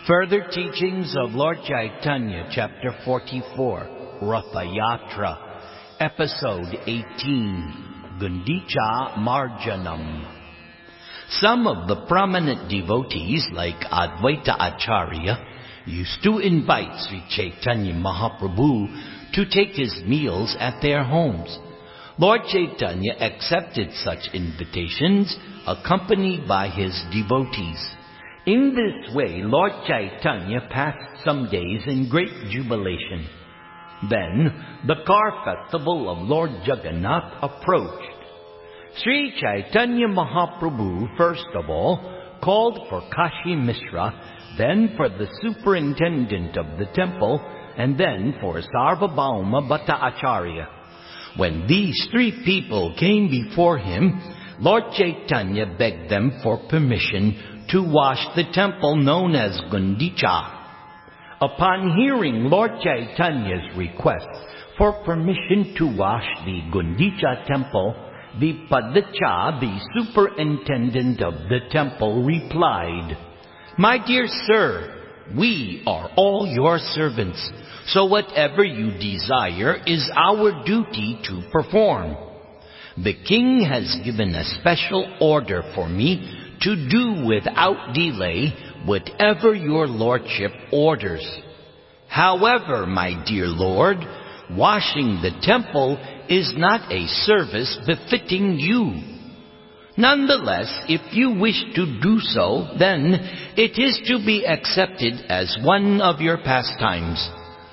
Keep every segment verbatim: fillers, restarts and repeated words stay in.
Further teachings of Lord Chaitanya, Chapter forty-four, Ratha Yatra, Episode eighteen, Gundicha Marjanam. Some of the prominent devotees, like Advaita Acharya, used to invite Sri Chaitanya Mahaprabhu to take his meals at their homes. Lord Chaitanya accepted such invitations, accompanied by his devotees. In this way, Lord Chaitanya passed some days in great jubilation. Then, the car festival of Lord Jagannath approached. Sri Chaitanya Mahaprabhu, first of all, called for Kashi Mishra, then for the superintendent of the temple, and then for Sarvabhauma Bhatta Acharya. When these three people came before him, Lord Chaitanya begged them for permission to wash the temple known as Gundicha. Upon hearing Lord Chaitanya's request for permission to wash the Gundicha temple, the Padacha, the superintendent of the temple, replied, "My dear sir, we are all your servants, so whatever you desire is our duty to perform. The king has given a special order for me to do without delay whatever your lordship orders. However, my dear lord, washing the temple is not a service befitting you. Nonetheless, if you wish to do so, then it is to be accepted as one of your pastimes.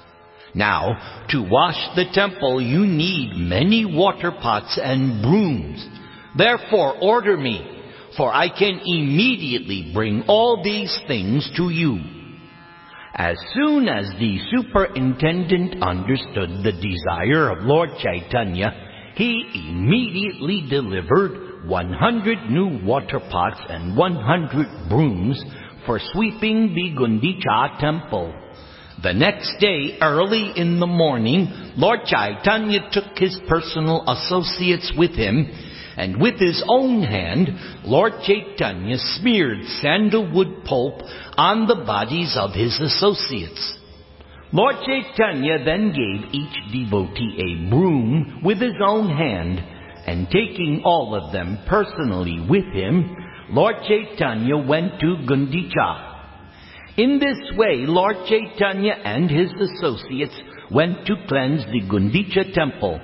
Now, to wash the temple you need many water pots and brooms. Therefore order me, for I can immediately bring all these things to you." As soon as the superintendent understood the desire of Lord Chaitanya, he immediately delivered one hundred new water pots and one hundred brooms for sweeping the Gundicha temple. The next day, early in the morning, Lord Chaitanya took his personal associates with him, and with his own hand, Lord Chaitanya smeared sandalwood pulp on the bodies of his associates. Lord Chaitanya then gave each devotee a broom with his own hand, and taking all of them personally with him, Lord Chaitanya went to Gundicha. In this way, Lord Chaitanya and his associates went to cleanse the Gundicha temple.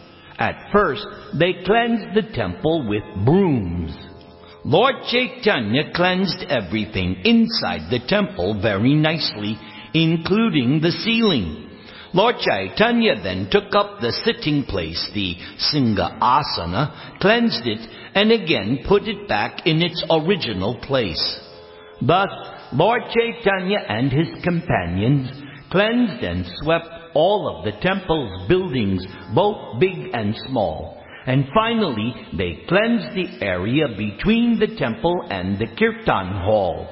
At first, they cleansed the temple with brooms. Lord Chaitanya cleansed everything inside the temple very nicely, including the ceiling. Lord Chaitanya then took up the sitting place, the Singha Asana, cleansed it, and again put it back in its original place. Thus, Lord Chaitanya and his companions cleansed and swept all of the temple's buildings, both big and small. And finally, they cleansed the area between the temple and the Kirtan hall.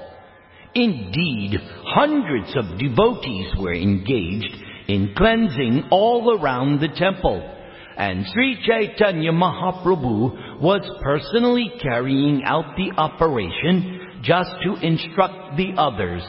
Indeed, hundreds of devotees were engaged in cleansing all around the temple, and Sri Chaitanya Mahaprabhu was personally carrying out the operation just to instruct the others.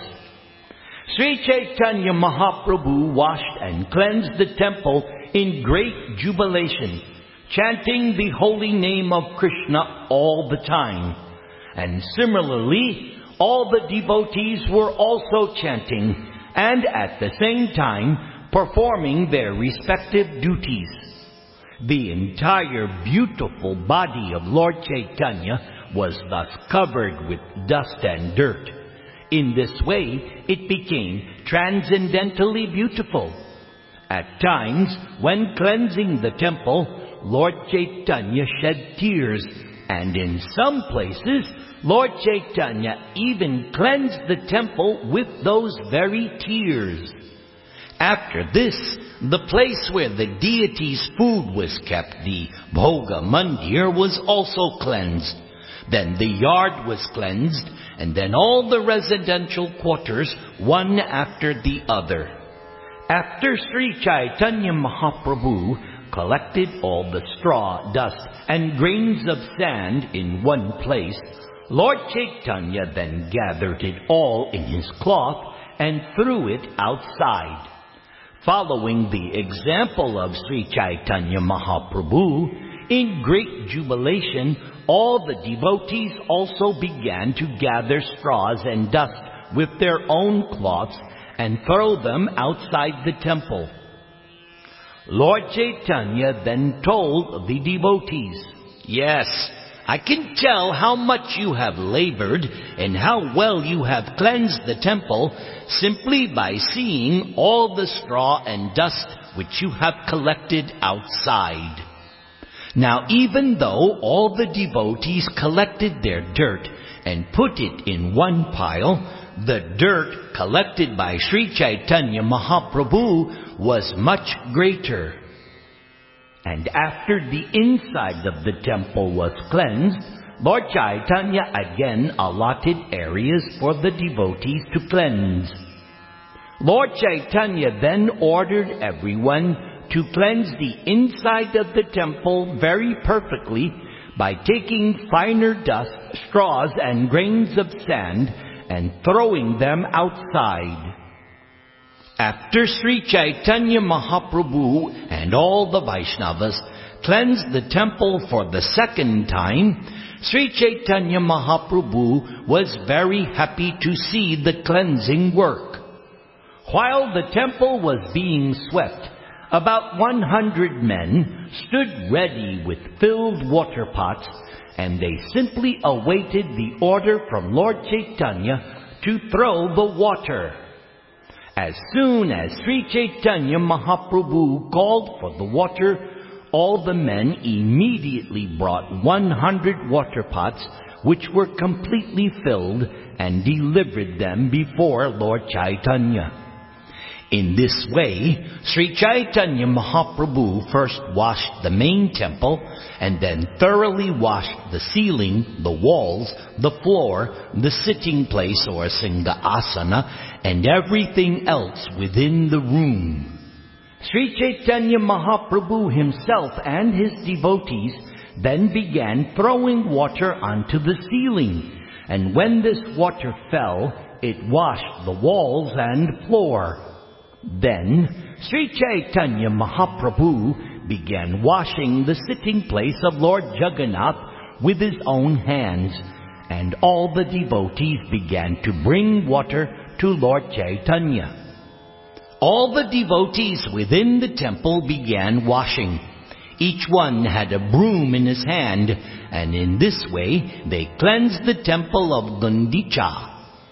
Sri Chaitanya Mahaprabhu washed and cleansed the temple in great jubilation, chanting the holy name of Krishna all the time. And similarly, all the devotees were also chanting, and at the same time performing their respective duties. The entire beautiful body of Lord Chaitanya was thus covered with dust and dirt. In this way, it became transcendently beautiful. At times, when cleansing the temple, Lord Chaitanya shed tears, and in some places, Lord Chaitanya even cleansed the temple with those very tears. After this, the place where the deity's food was kept, the Bhoga Mandir, was also cleansed. Then the yard was cleansed, and then all the residential quarters, one after the other. After Sri Chaitanya Mahaprabhu collected all the straw, dust, and grains of sand in one place, Lord Chaitanya then gathered it all in his cloth and threw it outside. Following the example of Sri Chaitanya Mahaprabhu, in great jubilation, all the devotees also began to gather straws and dust with their own cloths and throw them outside the temple. Lord Chaitanya then told the devotees, "Yes, I can tell how much you have labored and how well you have cleansed the temple simply by seeing all the straw and dust which you have collected outside." Now, even though all the devotees collected their dirt and put it in one pile, the dirt collected by Sri Chaitanya Mahaprabhu was much greater. And after the inside of the temple was cleansed, Lord Chaitanya again allotted areas for the devotees to cleanse. Lord Chaitanya then ordered everyone to cleanse the inside of the temple very perfectly by taking finer dust, straws, and grains of sand and throwing them outside. After Sri Chaitanya Mahaprabhu and all the Vaishnavas cleansed the temple for the second time, Sri Chaitanya Mahaprabhu was very happy to see the cleansing work. While the temple was being swept, about one hundred men stood ready with filled water pots, and they simply awaited the order from Lord Chaitanya to throw the water. As soon as Sri Chaitanya Mahaprabhu called for the water, all the men immediately brought one hundred water pots, which were completely filled, and delivered them before Lord Chaitanya. In this way, Sri Chaitanya Mahaprabhu first washed the main temple, and then thoroughly washed the ceiling, the walls, the floor, the sitting place or Singha-asana, and everything else within the room. Sri Chaitanya Mahaprabhu himself and his devotees then began throwing water onto the ceiling, and when this water fell, it washed the walls and floor. Then Sri Chaitanya Mahaprabhu began washing the sitting place of Lord Jagannath with his own hands, and all the devotees began to bring water to Lord Chaitanya. All the devotees within the temple began washing. Each one had a broom in his hand, and in this way they cleansed the temple of Gundicha.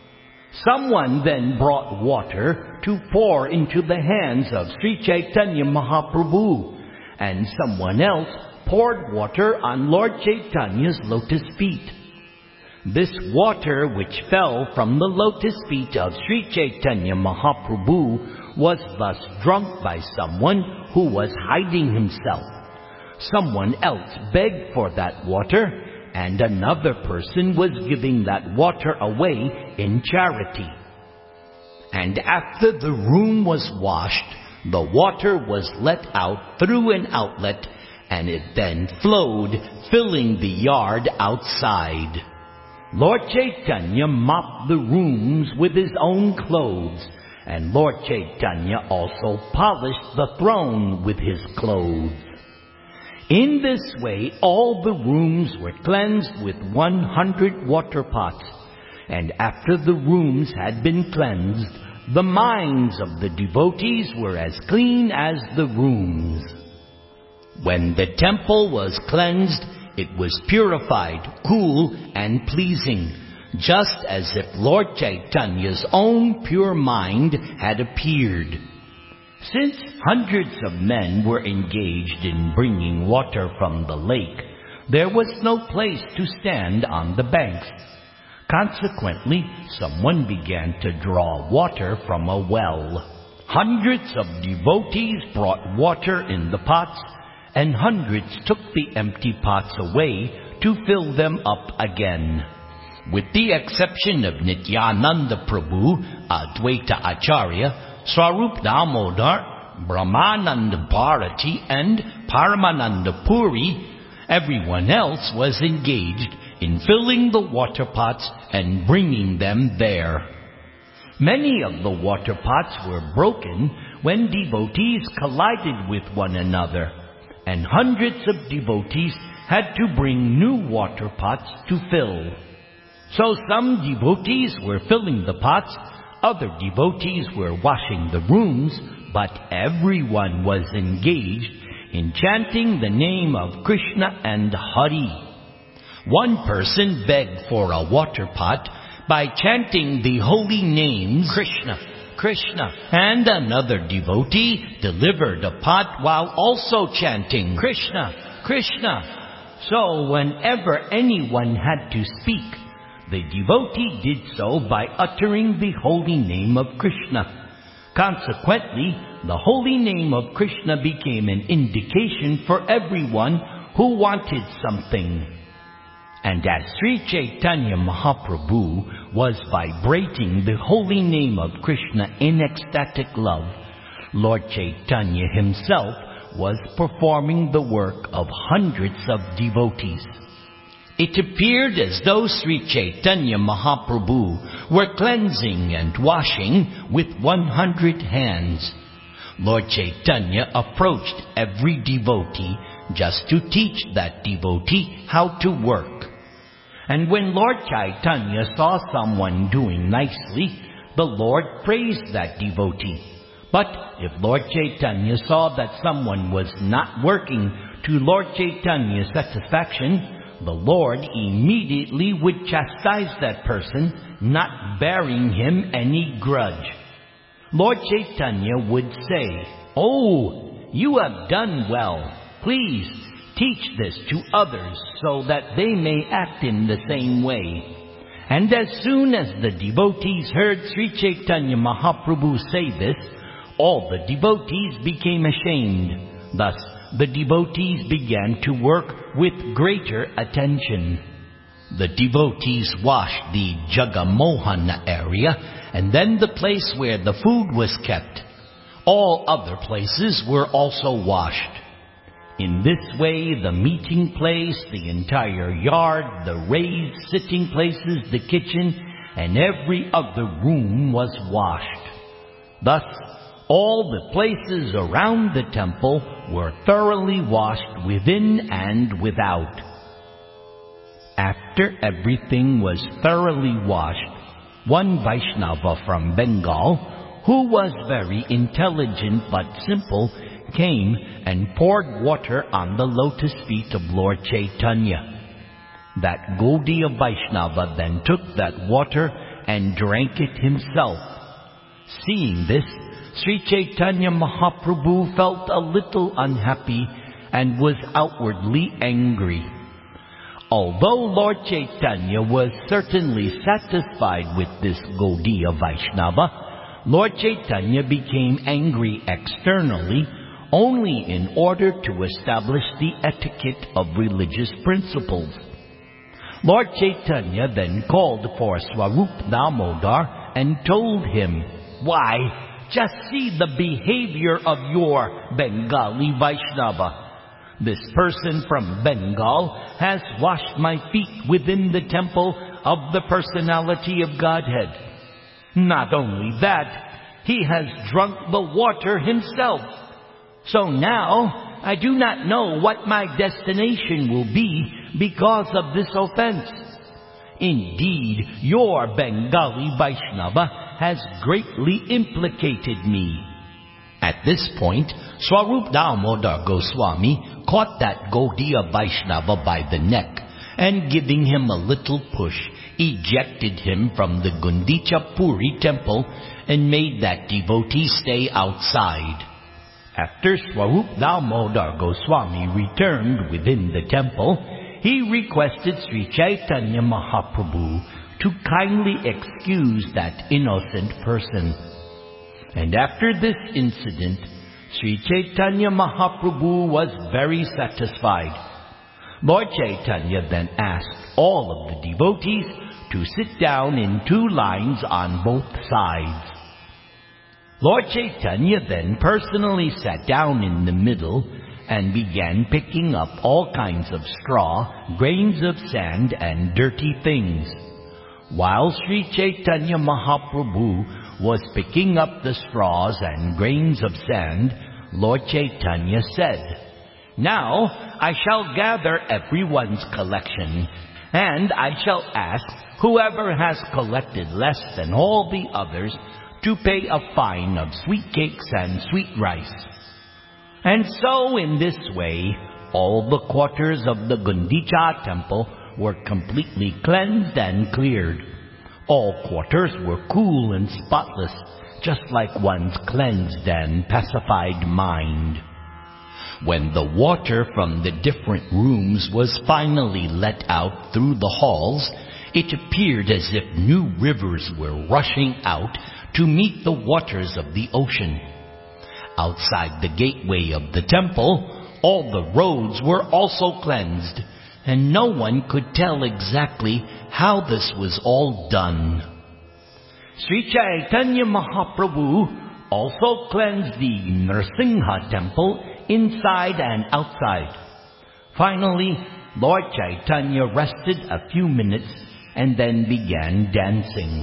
Someone then brought water to pour into the hands of Sri Chaitanya Mahaprabhu, and someone else poured water on Lord Chaitanya's lotus feet. This water which fell from the lotus feet of Sri Chaitanya Mahaprabhu was thus drunk by someone who was hiding himself. Someone else begged for that water, and another person was giving that water away in charity. And after the room was washed, the water was let out through an outlet, and it then flowed, filling the yard outside. Lord Chaitanya mopped the rooms with his own clothes, and Lord Chaitanya also polished the throne with his clothes. In this way, all the rooms were cleansed with one hundred water pots, and after the rooms had been cleansed, the minds of the devotees were as clean as the rooms. When the temple was cleansed, it was purified, cool, and pleasing, just as if Lord Chaitanya's own pure mind had appeared. Since hundreds of men were engaged in bringing water from the lake, there was no place to stand on the banks. Consequently, someone began to draw water from a well. Hundreds of devotees brought water in the pots, and hundreds took the empty pots away to fill them up again. With the exception of Nityananda Prabhu, Advaita Acharya, Swarup Damodar, Brahmananda Bharati, and Paramananda Puri, everyone else was engaged in filling the water pots and bringing them there. Many of the water pots were broken when devotees collided with one another, and hundreds of devotees had to bring new water pots to fill. So some devotees were filling the pots, other devotees were washing the rooms, but everyone was engaged in chanting the name of Krishna and Hari. One person begged for a water pot by chanting the holy names Krishna, Krishna, and another devotee delivered a pot while also chanting Krishna, Krishna. So whenever anyone had to speak, the devotee did so by uttering the holy name of Krishna. Consequently, the holy name of Krishna became an indication for everyone who wanted something. And as Sri Chaitanya Mahaprabhu was vibrating the holy name of Krishna in ecstatic love, Lord Chaitanya himself was performing the work of hundreds of devotees. It appeared as though Sri Chaitanya Mahaprabhu were cleansing and washing with one hundred hands. Lord Chaitanya approached every devotee just to teach that devotee how to work. And when Lord Chaitanya saw someone doing nicely, the Lord praised that devotee. But if Lord Chaitanya saw that someone was not working to Lord Chaitanya's satisfaction, the Lord immediately would chastise that person, not bearing him any grudge. Lord Chaitanya would say, "Oh, you have done well. Please teach this to others so that they may act in the same way." And as soon as the devotees heard Sri Chaitanya Mahaprabhu say this, all the devotees became ashamed. Thus, the devotees began to work with greater attention. The devotees washed the Jagamohana area and then the place where the food was kept. All other places were also washed. In this way, the meeting place, the entire yard, the raised sitting places, the kitchen, and every other room was washed. Thus, all the places around the temple were thoroughly washed within and without. After everything was thoroughly washed, one Vaishnava from Bengal, who was very intelligent but simple, came and poured water on the lotus feet of Lord Chaitanya. That Gaudiya Vaishnava then took that water and drank it himself. Seeing this, Sri Chaitanya Mahaprabhu felt a little unhappy and was outwardly angry. Although Lord Chaitanya was certainly satisfied with this Gaudiya Vaishnava, Lord Chaitanya became angry externally only in order to establish the etiquette of religious principles. Lord Chaitanya then called for Swarup Damodar and told him, "Why, just see the behavior of your Bengali Vaishnava. This person from Bengal has washed my feet within the temple of the personality of Godhead. Not only that, he has drunk the water himself. So now I do not know what my destination will be because of this offense. Indeed, your Bengali Vaishnava has greatly implicated me." At this point, Swarup Damodar Goswami caught that Gaudiya Vaishnava by the neck and, giving him a little push, ejected him from the Gundicha Puri temple and made that devotee stay outside. After Swarup Damodar Goswami returned within the temple, he requested Sri Chaitanya Mahaprabhu to kindly excuse that innocent person. And after this incident, Sri Chaitanya Mahaprabhu was very satisfied. Lord Chaitanya then asked all of the devotees to sit down in two lines on both sides. Lord Chaitanya then personally sat down in the middle and began picking up all kinds of straw, grains of sand, and dirty things. While Sri Chaitanya Mahaprabhu was picking up the straws and grains of sand, Lord Chaitanya said, "Now I shall gather everyone's collection, and I shall ask whoever has collected less than all the others to pay a fine of sweet cakes and sweet rice." And so in this way, all the quarters of the Gundicha temple were completely cleansed and cleared. All quarters were cool and spotless, just like one's cleansed and pacified mind. When the water from the different rooms was finally let out through the halls, it appeared as if new rivers were rushing out to meet the waters of the ocean. Outside the gateway of the temple, all the roads were also cleansed, and no one could tell exactly how this was all done. Sri Chaitanya Mahaprabhu also cleansed the Nrsimha temple inside and outside. Finally, Lord Chaitanya rested a few minutes and then began dancing.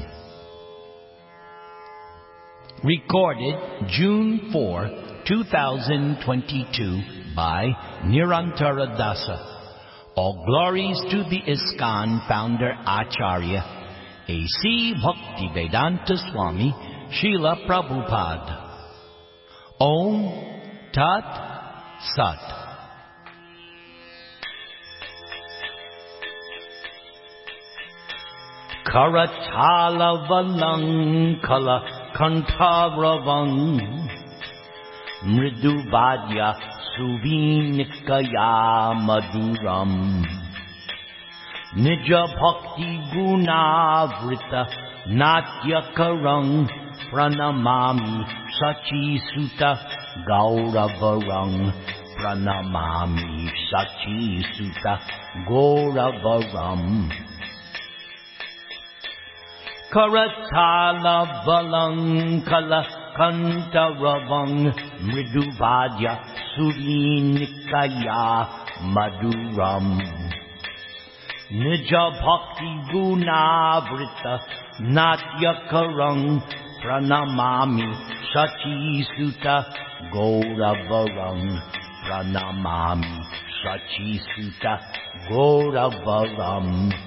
Recorded June fourth, two thousand twenty-two by Nirantara Dasa. All glories to the ISKCON founder Acharya A C Bhaktivedanta Swami Srila Prabhupada. Om Tat Sat. Karatala Valankala Kantavravang Mriduvadya Suvinikaya Maduram Nija Bhakti Gunavrita Natyakarang Pranamami Sachi Sutta Gauravarang Pranamami Sachi Sutta Gauravaram Karatala Valankala Kantaravang Mriduvadya Suvinikaya Maduram Nija Bhakti Gunavrita Natyakarang Pranamami Sachi Sutta Gauravaram Pranamami Sachi Sutta Gauravaram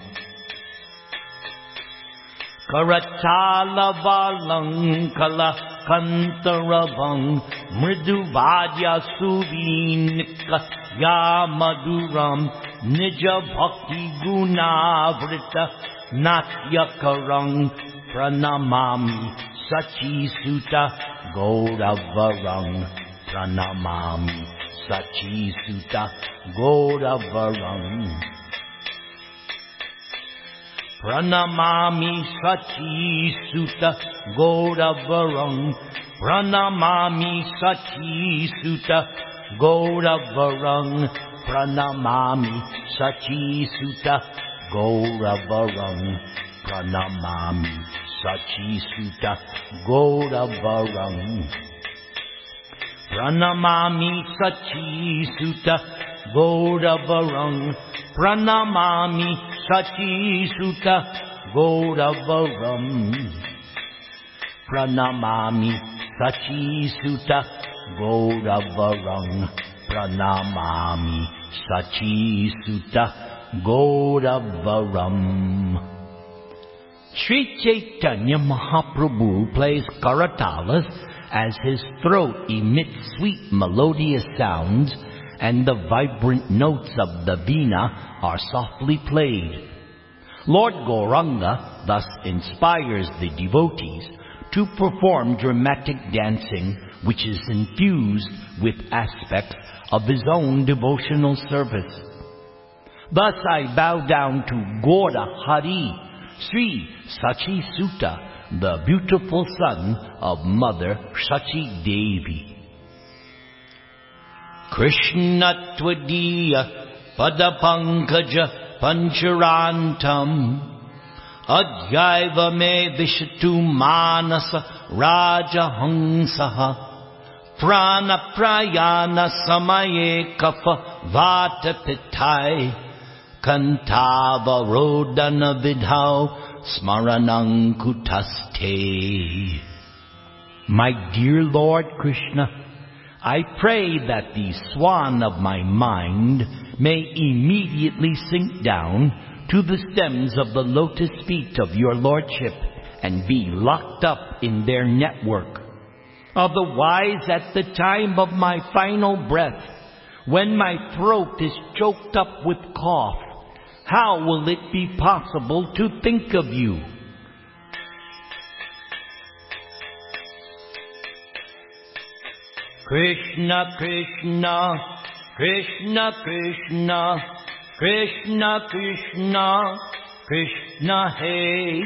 Karatala Valankala Kantaravang Mriduvadya Suvinikaya Maduram Nija Bhakti Gunavrita Natyakarang Pranamami Sachi Sutta Gauravaram Pranamami Sachi Sutta Gauravaram Pranamami Sachi Sutta Gauravaram Pranamami Sachi Sutta Gauravaram Pranamami Sachi Sutta Gauravaram Pranamami Sachi Sutta Gauravaram Pranamami Sachi Sutta Gauravaram Pranamami Sachi Sutta Gauravaram Pranamami Sachi Sutta Gauravaram Pranamami Sachi Sutta Gauravaram. Sri Chaitanya Mahaprabhu plays karatalas as his throat emits sweet melodious sounds and the vibrant notes of the veena are softly played. Lord Gauranga thus inspires the devotees to perform dramatic dancing which is infused with aspects of his own devotional service. Thus I bow down to Gaura Hari, Sri Sachi Sutta, the beautiful son of Mother Sachi Devi. Krishna Tvadiya Padapankaja Pancharantam Adhyaiva me Vishatu Manasa Rajahangsaha Prana Prayana Samaye Kapha Vata Pitai Kantava Rodana Vidhau Smaranang Kutaste. My dear Lord Krishna, I pray that the swan of my mind may immediately sink down to the stems of the lotus feet of your Lordship and be locked up in their network. Otherwise, at the time of my final breath, when my throat is choked up with cough, how will it be possible to think of you? Krishna, Krishna, Krishna, Krishna, Krishna, Krishna, Krishna, hey.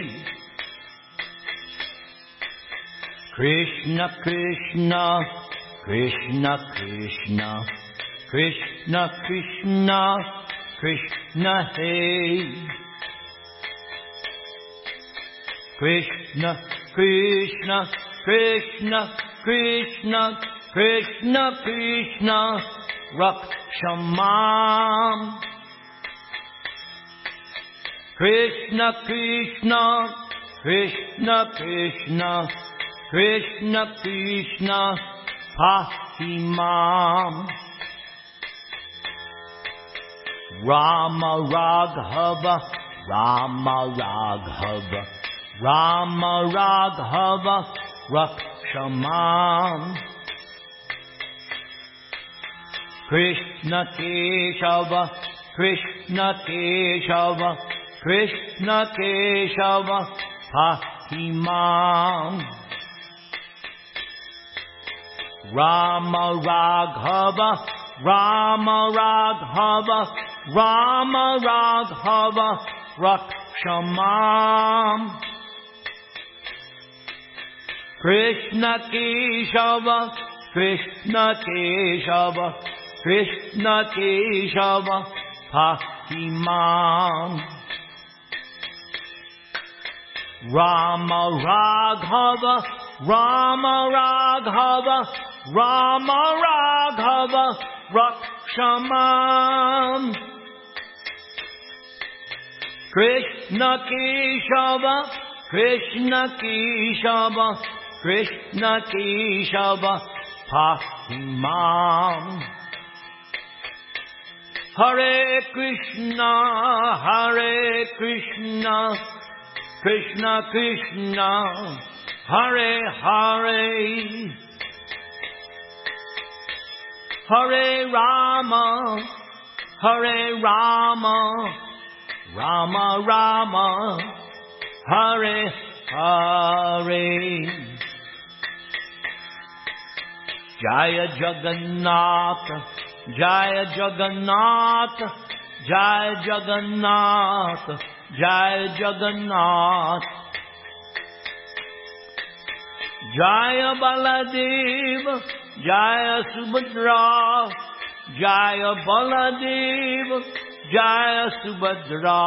Krishna, Krishna, Krishna, Krishna, Krishna, Krishna, Krishna, hey. Krishna, Krishna, Krishna, Krishna, Krishna, Krishna, Rakshamam. Krishna, Krishna, Krishna, Krishna, Krishna, Krishna, Pahimam. Rama Raghava, Rama Raghava, Rama Raghava, Rakshamam. Krishna Keshava, Krishna Keshava, Krishna Keshava, Pahimam. Rama Raghava, Rama Raghava, Rama Raghava, Rakshamam. Krishna Keshava, Krishna Keshava, Krishna Keshava, Pahimam. Rama Raghava, Rama Raghava, Rama Raghava, Rakshamam. Krishna Keshava, Krishna Keshava, Krishna Keshava, Pahimam. Hare Krishna, Hare Krishna, Krishna Krishna, Hare Hare, Hare Rama, Hare Rama, Rama Rama, Hare Hare. Jaya Jagannath, Jaya Jagannath, Jaya Jagannath, Jaya Jagannath. Jaya Baladeva, Jaya Subhadra, Jaya Baladeva, Jaya Subhadra.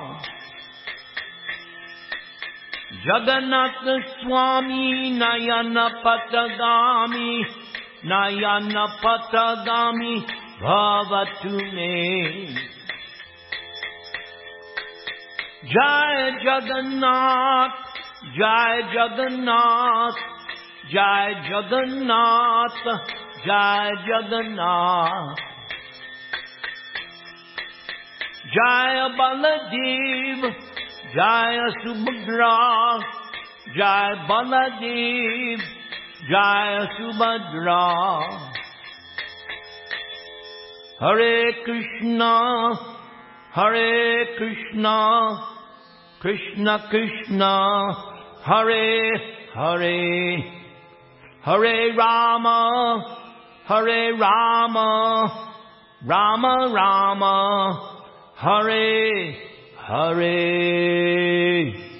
Jagannath Swami Nayana Patagami, Nayana Patagami Bhavatu me. Jai Jagannath, Jai Jagannath, Jai Jagannath, Jai Jagannath. Jaya Baladev, Jaya Subhadra, Jai Baladev, Jaya Subhadra. Hare Krishna, Hare Krishna, Krishna Krishna, Hare Hare, Hare Rama, Hare Rama, Rama Rama, Hare Hare.